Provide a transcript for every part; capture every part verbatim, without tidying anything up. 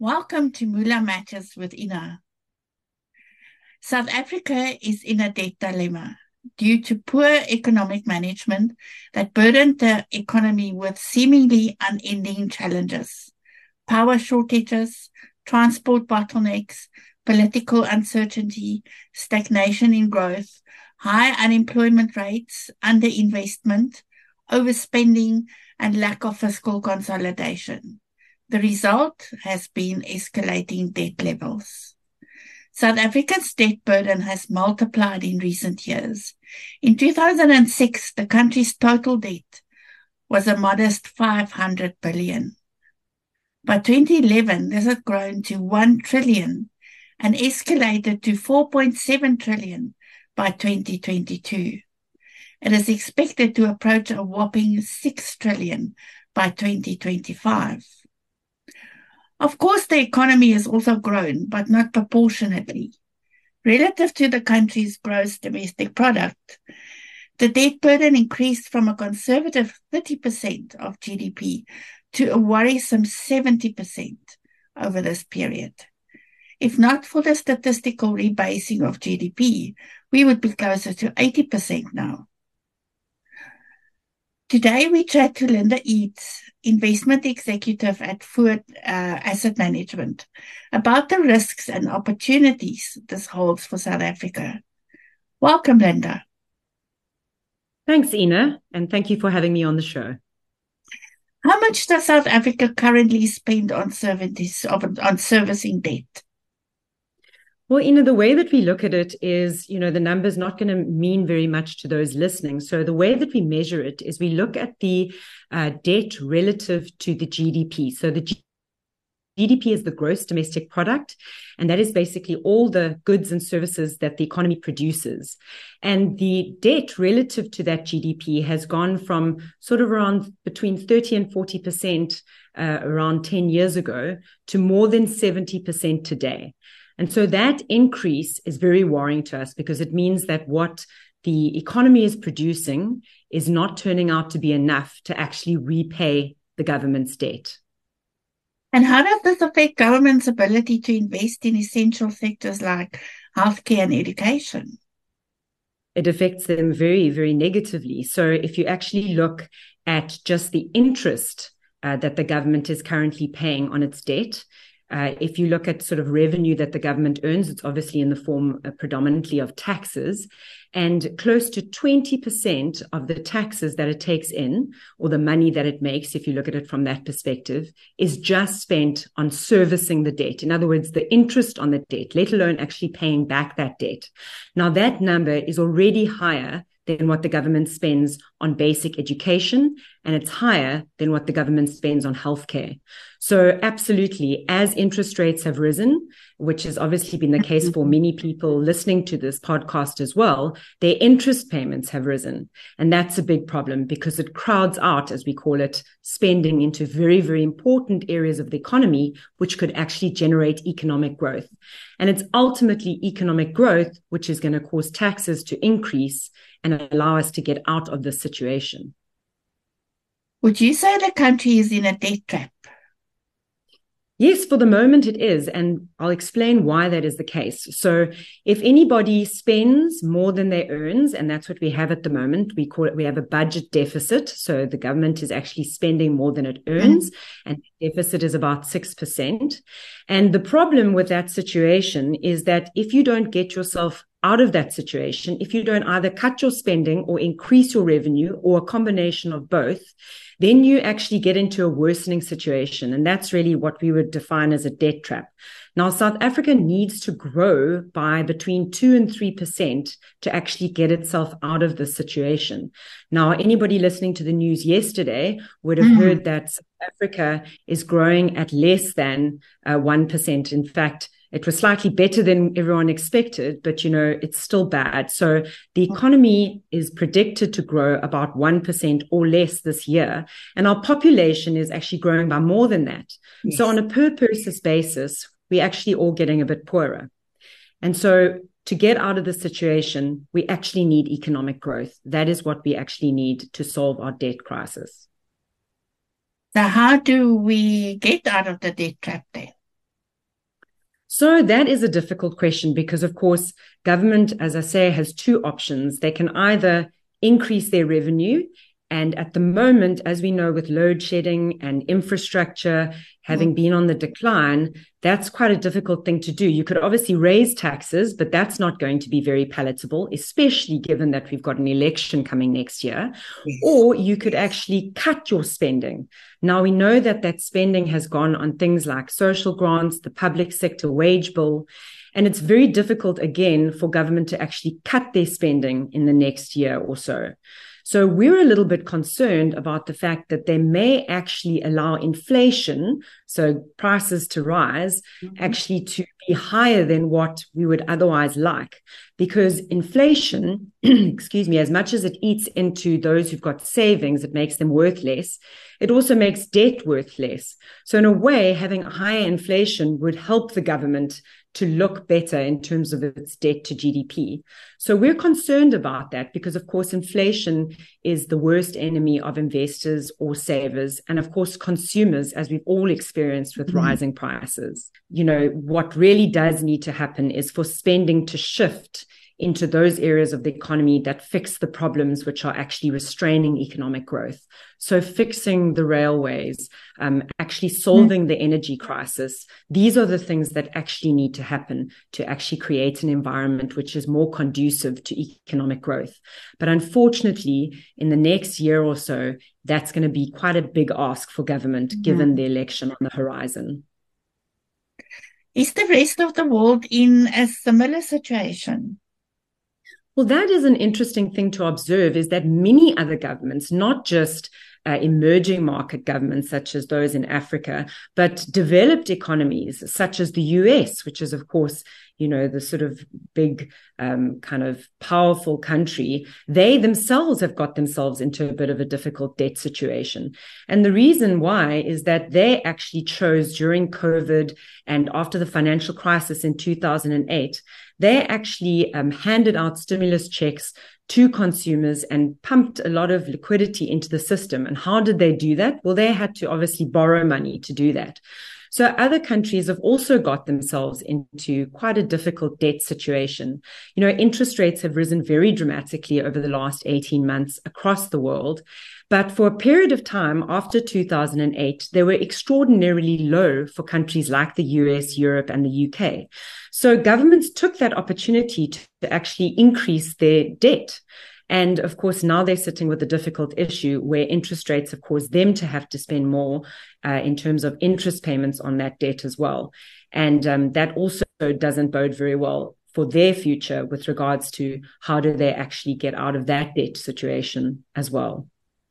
Welcome to Moola Matters with Ina. South Africa is in a debt dilemma due to poor economic management that burdened the economy with seemingly unending challenges. Power shortages, transport bottlenecks, political uncertainty, stagnation in growth, high unemployment rates, underinvestment, overspending, and lack of fiscal consolidation. The result has been escalating debt levels. South Africa's debt burden has multiplied in recent years. In two thousand six, the country's total debt was a modest five hundred billion. By twenty eleven, this had grown to one trillion and escalated to four point seven trillion by twenty twenty-two. It is expected to approach a whopping six trillion by twenty twenty-five. Of course, the economy has also grown, but not proportionately. Relative to the country's gross domestic product, the debt burden increased from a conservative thirty percent of G D P to a worrisome seventy percent over this period. If not for the statistical rebasing of G D P, we would be closer to eighty percent now. Today, we chat to Linda Eads, investment executive at Foord uh, Asset Management, about the risks and opportunities this holds for South Africa. Welcome, Linda. Thanks, Ina, and thank you for having me on the show. How much does South Africa currently spend on services, on servicing debt? Well, Ina, the way that we look at it is, you know, the number's not going to mean very much to those listening. So the way that we measure it is we look at the uh, debt relative to the G D P. So the G- G D P is the gross domestic product, and that is basically all the goods and services that the economy produces. And the debt relative to that G D P has gone from sort of around between thirty and forty percent uh, around ten years ago to more than seventy percent today. And so that increase is very worrying to us because it means that what the economy is producing is not turning out to be enough to actually repay the government's debt. And how does this affect government's ability to invest in essential sectors like healthcare and education? It affects them very, very negatively. So if you actually look at just the interest uh, that the government is currently paying on its debt, Uh, if you look at sort of revenue that the government earns, it's obviously in the form uh, predominantly of taxes, and close to twenty percent of the taxes that it takes in, or the money that it makes, if you look at it from that perspective, is just spent on servicing the debt. In other words, the interest on the debt, let alone actually paying back that debt. Now, that number is already higher than what the government spends on basic education, and it's higher than what the government spends on healthcare. So absolutely, as interest rates have risen, which has obviously been the case for many people listening to this podcast as well, their interest payments have risen. And that's a big problem because it crowds out, as we call it, spending into very, very important areas of the economy, which could actually generate economic growth. And it's ultimately economic growth, which is going to cause taxes to increase and allow us to get out of this situation. Would you say the country is in a debt trap? Yes, for the moment it is, and I'll explain why that is the case. So if anybody spends more than they earns, and that's what we have at the moment, we call it, we have a budget deficit. So the government is actually spending more than it earns, mm-hmm. and the deficit is about six percent. And the problem with that situation is that if you don't get yourself out of that situation, if you don't either cut your spending or increase your revenue or a combination of both, then you actually get into a worsening situation. And that's really what we would define as a debt trap. Now, South Africa needs to grow by between two and three percent to actually get itself out of this situation. Now, anybody listening to the news yesterday would have mm. heard that South Africa is growing at less than uh, one percent. In fact, it was slightly better than everyone expected, but, you know, it's still bad. So the economy is predicted to grow about one percent or less this year. And our population is actually growing by more than that. Yes. So on a per person basis, we're actually all getting a bit poorer. And so to get out of the situation, we actually need economic growth. That is what we actually need to solve our debt crisis. So how do we get out of the debt trap then? So that is a difficult question because, of course, government, as I say, has two options. They can either increase their revenue. And at the moment, as we know, with load shedding and infrastructure having been on the decline, that's quite a difficult thing to do. You could obviously raise taxes, but that's not going to be very palatable, especially given that we've got an election coming next year. Yes. Or you could actually cut your spending. Now, we know that that spending has gone on things like social grants, the public sector wage bill, and it's very difficult, again, for government to actually cut their spending in the next year or so. So we're a little bit concerned about the fact that they may actually allow inflation, so prices to rise, mm-hmm. actually to be higher than what we would otherwise like. Because inflation, excuse me, as much as it eats into those who've got savings, it makes them worth less. It also makes debt worth less. So in a way, having higher inflation would help the government to look better in terms of its debt to G D P. So we're concerned about that because, of course, inflation is the worst enemy of investors or savers, and, of course, consumers, as we've all experienced with mm-hmm. rising prices. You know, what really does need to happen is for spending to shift into those areas of the economy that fix the problems which are actually restraining economic growth. So fixing the railways, um, actually solving the energy crisis. These are the things that actually need to happen to actually create an environment which is more conducive to economic growth. But unfortunately, in the next year or so, that's going to be quite a big ask for government, mm-hmm. given the election on the horizon. Is the rest of the world in a similar situation? Well, that is an interesting thing to observe, is that many other governments, not just uh, emerging market governments such as those in Africa, but developed economies such as the U S, which is, of course, you know, the sort of big um, kind of powerful country, they themselves have got themselves into a bit of a difficult debt situation. And the reason why is that they actually chose during COVID and after the financial crisis in two thousand eight, they actually um, handed out stimulus checks to consumers and pumped a lot of liquidity into the system. And how did they do that? Well, they had to obviously borrow money to do that. So other countries have also got themselves into quite a difficult debt situation. You know, interest rates have risen very dramatically over the last eighteen months across the world. But for a period of time after two thousand eight, they were extraordinarily low for countries like the U S, Europe, and the U K. So governments took that opportunity to actually increase their debt. And of course, now they're sitting with a difficult issue where interest rates have caused them to have to spend more uh, in terms of interest payments on that debt as well. And um, that also doesn't bode very well for their future with regards to how do they actually get out of that debt situation as well.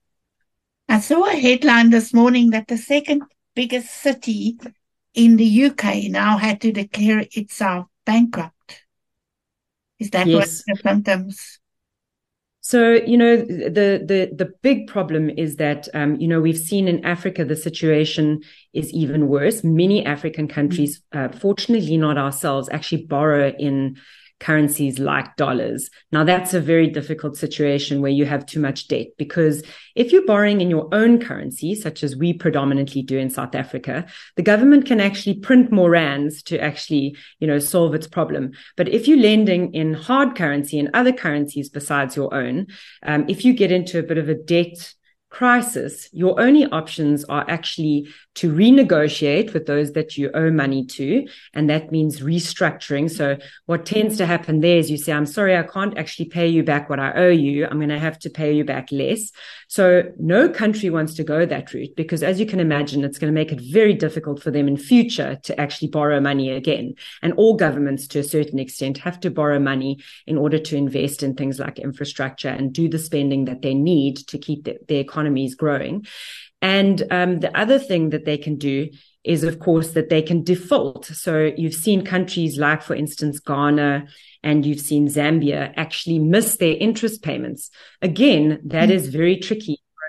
I saw a headline this morning that the second biggest city in the U K now had to declare itself bankrupt. Is that yes. what the symptoms? So, you know, the the the big problem is that, um, you know, we've seen in Africa, the situation is even worse. Many African countries, uh, fortunately not ourselves, actually borrow in currencies like dollars. Now, that's a very difficult situation where you have too much debt, because if you're borrowing in your own currency, such as we predominantly do in South Africa, the government can actually print more rands to actually, you know, solve its problem. But if you're lending in hard currency and other currencies besides your own, um, if you get into a bit of a debt crisis, your only options are actually to renegotiate with those that you owe money to, and that means restructuring. So what tends to happen there is you say, I'm sorry, I can't actually pay you back what I owe you. I'm going to have to pay you back less. So no country wants to go that route, because as you can imagine, it's going to make it very difficult for them in future to actually borrow money again. And all governments, to a certain extent, have to borrow money in order to invest in things like infrastructure and do the spending that they need to keep the, their economies growing. And um, the other thing that they can do is, of course, that they can default. So you've seen countries like, for instance, Ghana, and you've seen Zambia actually miss their interest payments. Again, that mm. is very tricky for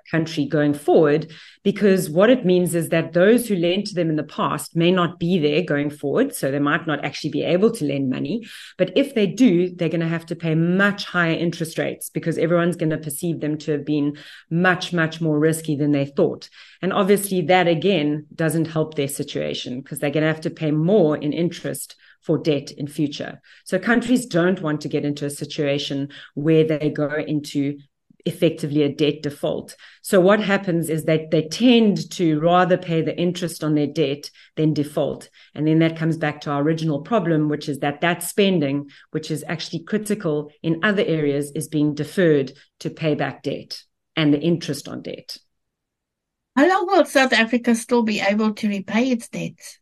country going forward, because what it means is that those who lent to them in the past may not be there going forward, so they might not actually be able to lend money. But if they do, they're going to have to pay much higher interest rates because everyone's going to perceive them to have been much, much more risky than they thought. And obviously that, again, doesn't help their situation because they're going to have to pay more in interest for debt in future. So countries don't want to get into a situation where they go into effectively a debt default. So what happens is that they tend to rather pay the interest on their debt than default. And then that comes back to our original problem, which is that that spending, which is actually critical in other areas, is being deferred to pay back debt and the interest on debt. How long will South Africa still be able to repay its debts?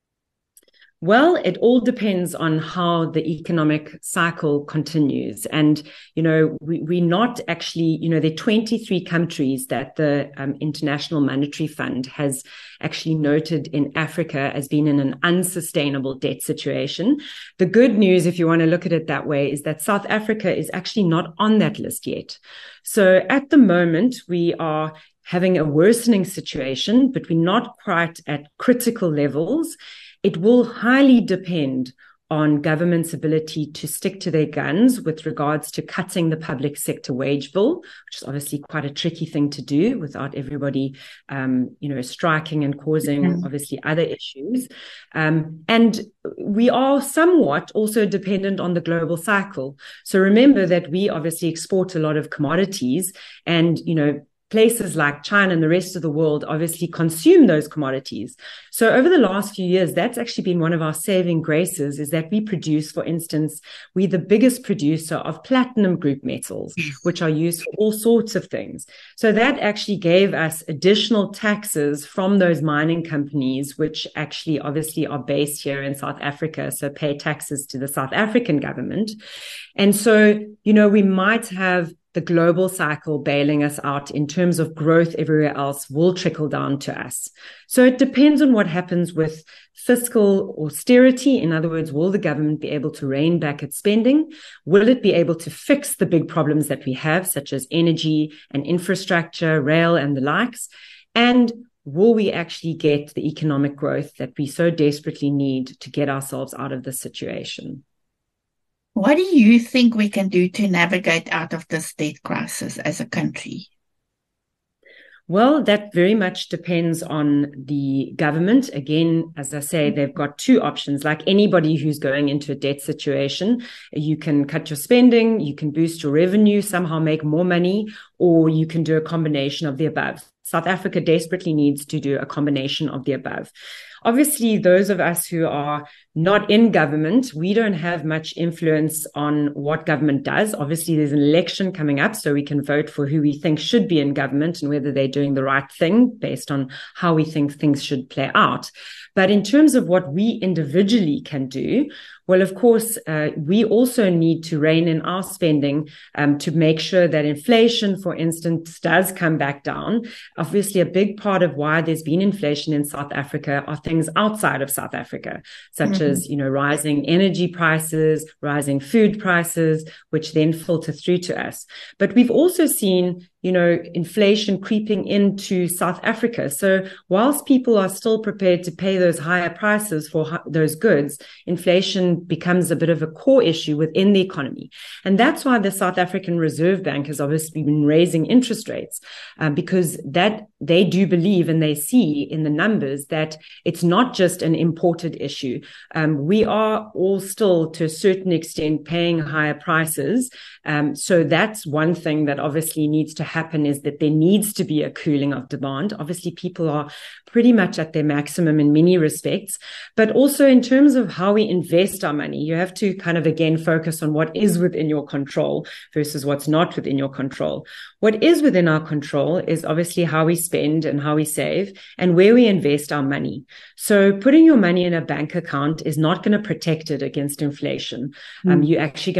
Well, it all depends on how the economic cycle continues. And, you know, we, we're not actually, you know, there are twenty-three countries that the um, International Monetary Fund has actually noted in Africa as being in an unsustainable debt situation. The good news, if you want to look at it that way, is that South Africa is actually not on that list yet. So at the moment, we are having a worsening situation, but we're not quite at critical levels. It will highly depend on government's ability to stick to their guns with regards to cutting the public sector wage bill, which is obviously quite a tricky thing to do without everybody, um, you know, striking and causing mm-hmm. obviously other issues. Um, and we are somewhat also dependent on the global cycle. So remember that we obviously export a lot of commodities and, you know, places like China and the rest of the world obviously consume those commodities. So over the last few years, that's actually been one of our saving graces, is that we produce, for instance, we're the biggest producer of platinum group metals, which are used for all sorts of things. So that actually gave us additional taxes from those mining companies, which actually obviously are based here in South Africa, so pay taxes to the South African government. And so, you know, we might have the global cycle bailing us out in terms of growth everywhere else will trickle down to us. So it depends on what happens with fiscal austerity. In other words, will the government be able to rein back its spending? Will it be able to fix the big problems that we have, such as energy and infrastructure, rail and the likes? And will we actually get the economic growth that we so desperately need to get ourselves out of this situation? What do you think we can do to navigate out of this debt crisis as a country? Well, that very much depends on the government. Again, as I say, they've got two options. Like anybody who's going into a debt situation, you can cut your spending, you can boost your revenue, somehow make more money, or you can do a combination of the above. South Africa desperately needs to do a combination of the above. Obviously, those of us who are not in government, we don't have much influence on what government does. Obviously, there's an election coming up, so we can vote for who we think should be in government and whether they're doing the right thing based on how we think things should play out. But in terms of what we individually can do, well, of course, uh, we also need to rein in our spending um, to make sure that inflation, for instance, does come back down. Obviously, a big part of why there's been inflation in South Africa are things outside of South Africa, such mm-hmm. as, you know, rising energy prices, rising food prices, which then filter through to us. But we've also seen, you know, inflation creeping into South Africa. So whilst people are still prepared to pay those higher prices for those goods, inflation becomes a bit of a core issue within the economy. And that's why the South African Reserve Bank has obviously been raising interest rates, uh, because that they do believe and they see in the numbers that it's not just an imported issue. Um, we are all still, to a certain extent, paying higher prices. Um, so that's one thing that obviously needs to happen, is that there needs to be a cooling of demand. Obviously, people are pretty much at their maximum in many respects, but also in terms of how we invest our money, you have to kind of, again, focus on what is within your control versus what's not within your control. What is within our control is obviously how we spend and how we save and where we invest our money. So putting your money in a bank account is not going to protect it against inflation. Mm. Um, you're actually going to see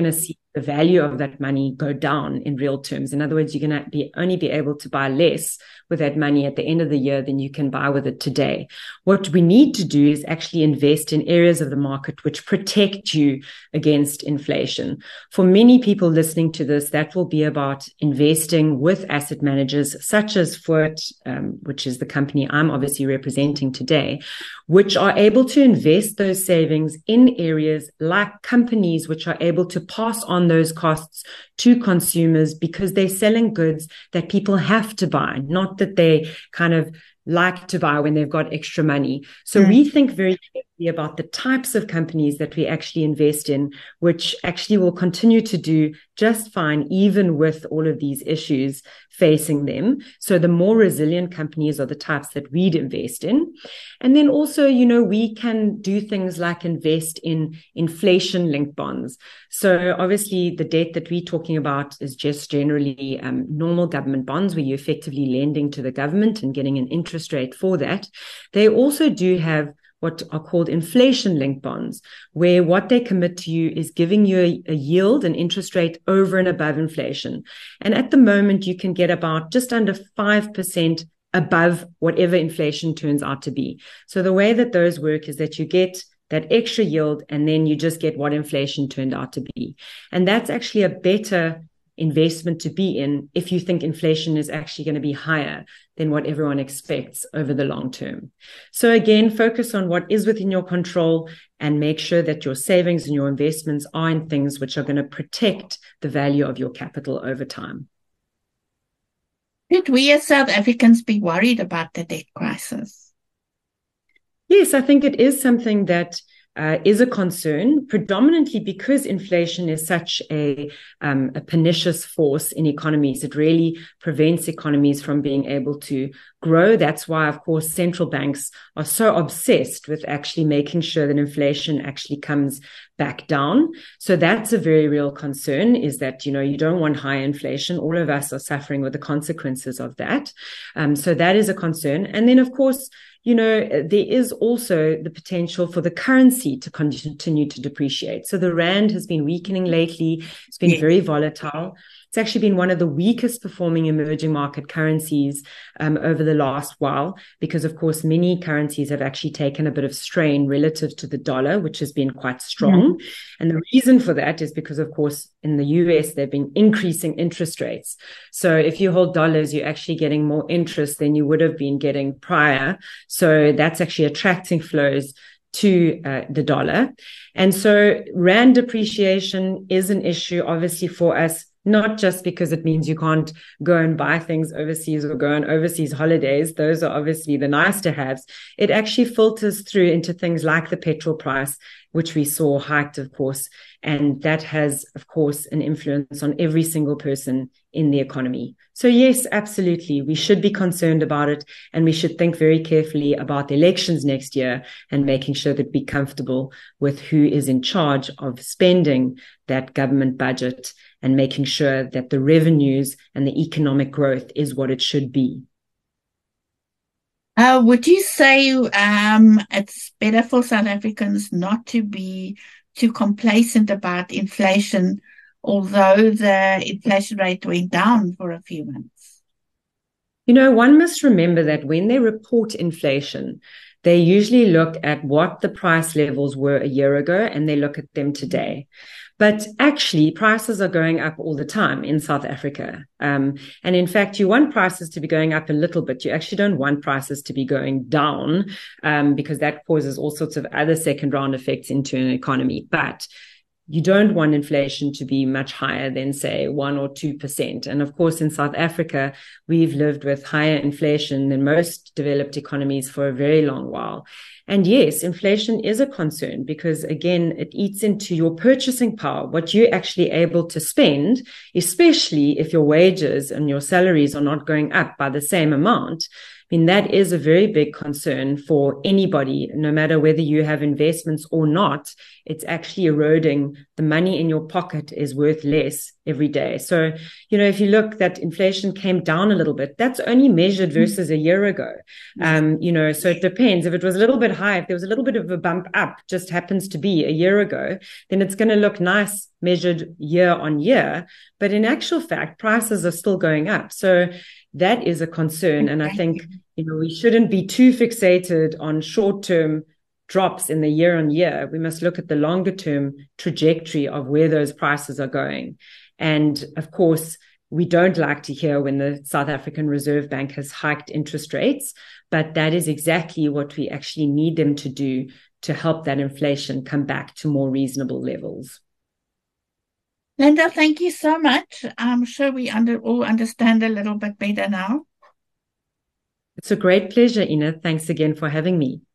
the value of that money go down in real terms. In other words, you're going to be only be able to buy less with that money at the end of the year than you can buy with it today. What we need to do is actually invest in areas of the market which protect you against inflation. For many people listening to this, that will be about investing with asset managers such as Foord, um, which is the company I'm obviously representing today, which are able to invest those savings in areas like companies which are able to pass on those costs to consumers because they're selling goods that people have to buy, not that they kind of like to buy when they've got extra money. So mm. we think very carefully about the types of companies that we actually invest in, which actually will continue to do just fine, even with all of these issues facing them. So the more resilient companies are the types that we'd invest in. And then also, you know, we can do things like invest in inflation-linked bonds. So obviously the debt that we're talking about is just generally um, normal government bonds where you're effectively lending to the government and getting an interest rate for that. They also do have what are called inflation-linked bonds, where what they commit to you is giving you a, a yield, an interest rate over and above inflation. And at the moment, you can get about just under five percent above whatever inflation turns out to be. So the way that those work is that you get that extra yield and then you just get what inflation turned out to be. And that's actually a better investment to be in if you think inflation is actually going to be higher than what everyone expects over the long term. So again, focus on what is within your control and make sure that your savings and your investments are in things which are going to protect the value of your capital over time. Should we as South Africans be worried about the debt crisis? Yes, I think it is something that Uh, is a concern, predominantly because inflation is such a, um, a pernicious force in economies. It really prevents economies from being able to grow. That's why, of course, central banks are so obsessed with actually making sure that inflation actually comes back down. So that's a very real concern, is that, you know, you don't want high inflation. All of us are suffering with the consequences of that. Um, so that is a concern. And then, of course, you know, there is also the potential for the currency to continue to depreciate. So the rand has been weakening lately. It's been yes. very volatile. It's actually been one of the weakest performing emerging market currencies um, over the last while, because, of course, many currencies have actually taken a bit of strain relative to the dollar, which has been quite strong. Mm. And the reason for that is because, of course, in the U S, they've been increasing interest rates. So if you hold dollars, you're actually getting more interest than you would have been getting prior. So that's actually attracting flows to uh, the dollar. And so rand depreciation is an issue, obviously, for us, not just because it means you can't go and buy things overseas or go on overseas holidays. Those are obviously the nice to haves. It actually filters through into things like the petrol price, which we saw hiked, of course. And that has, of course, an influence on every single person in the economy. So yes, absolutely. We should be concerned about it. And we should think very carefully about the elections next year and making sure that we're comfortable with who is in charge of spending that government budget and making sure that the revenues and the economic growth is what it should be. Uh, would you say um, it's better for South Africans not to be too complacent about inflation, although the inflation rate went down for a few months? You know, one must remember that when they report inflation, they usually look at what the price levels were a year ago and they look at them today. But actually, prices are going up all the time in South Africa. Um, and in fact, you want prices to be going up a little bit. You actually don't want prices to be going down um, because that causes all sorts of other second round effects into an economy. But you don't want inflation to be much higher than, say, one or two percent. And of course, in South Africa, we've lived with higher inflation than most developed economies for a very long while. And yes, inflation is a concern because, again, it eats into your purchasing power, what you're actually able to spend, especially if your wages and your salaries are not going up by the same amount. mean, that is a very big concern for anybody, no matter whether you have investments or not. It's actually eroding. The money in your pocket is worth less every day. So, you know, if you look that inflation came down a little bit, that's only measured versus a year ago. Um, you know, so it depends. If it was a little bit high, if there was a little bit of a bump up, just happens to be a year ago, then it's going to look nice measured year on year. But in actual fact, prices are still going up. So that is a concern. And I think, you know, we shouldn't be too fixated on short-term drops in the year on year. We must look at the longer term trajectory of where those prices are going. And of course, we don't like to hear when the South African Reserve Bank has hiked interest rates, but that is exactly what we actually need them to do to help that inflation come back to more reasonable levels. Linda, thank you so much. I'm sure we under, all understand a little bit better now. It's a great pleasure, Ina. Thanks again for having me.